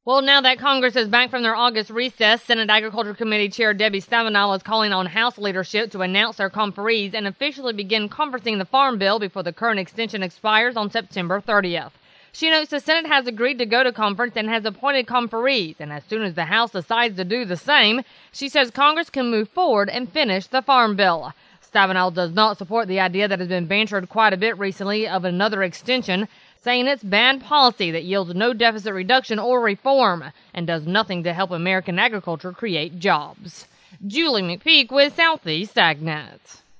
Well, now that Congress is back from their August recess, Senate Agriculture Committee Chair Debbie Stabenow is calling on House leadership to announce their conferees and officially begin conferencing the Farm Bill before the current extension expires on September 30th. She notes the Senate has agreed to go to conference and has appointed conferees, and as soon as the House decides to do the same, she says Congress can move forward and finish the Farm Bill. Stabenow does not support the idea that has been bantered quite a bit recently of another extension, saying it's bad policy that yields no deficit reduction or reform and does nothing to help American agriculture create jobs. Julie McPeak with Southeast AgNet.